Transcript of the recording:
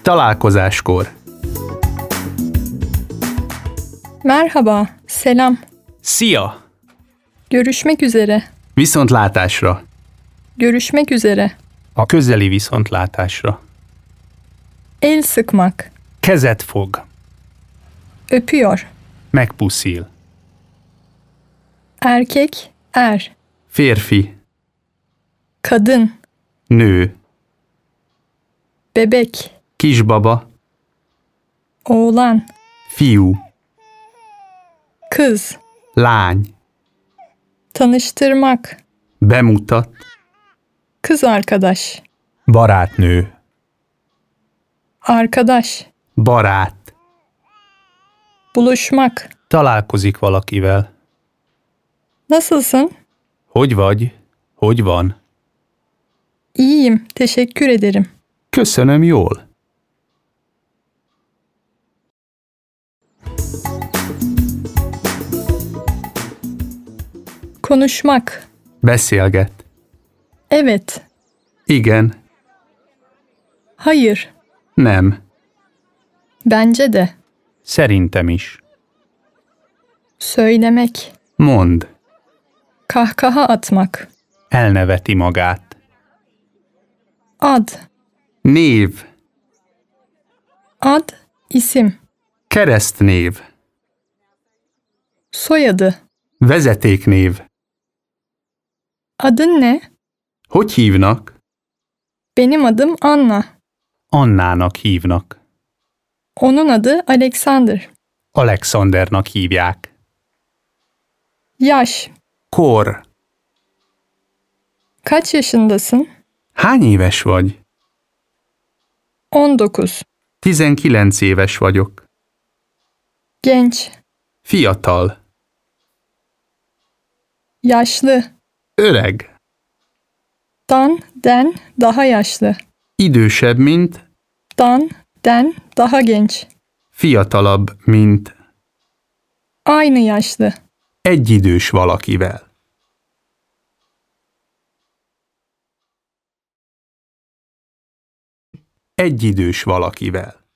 Találkozáskor. Merhaba, selam. Szia! Görüşmek üzere. Viszontlátásra. Görüşmek üzere. A közeli viszontlátásra. El sıkmak. Kezet fog. Öpüyor. Megpuszil. Erkek, er. Férfi. Kadın, Nő. bebek. Kisbaba. Oğlan, Fiú. kız. Lány. Tanıştırmak. Bemutat. Kız arkadaş. Barátnő. Arkadaş. Barát. Buluşmak. Találkozik valakivel. Nasılsın? Hogy vagy? Hogy van? İyiyim, teşekkür ederim. Köszönöm, jól. Konuşmak. Beszélget. Evet. Igen. Hayır. Nem. Bence de. Szerintem is. Söylemek. Mond. Kahkaha atmak. Elneveti magát. Ad. Név. Ad, isim. Keresztnév. Soyadı. Vezetéknév. Adın ne? Hogy hívnak? Benim adım Anna. Annának hívnak. Onun adı Alexander. Alexandernak hívják. Yaş. Kor. Kaç yaşındasın? Hány éves vagy? 19. 19 éves vagyok. Genç. Fiatal. Yaşlı. Öreg. Den, daha yaşlı. Idősebb, mint. Den, daha genç. Fiatalabb, mint. Aynı yaşlı. Egyidős valakivel. Egyidős valakivel.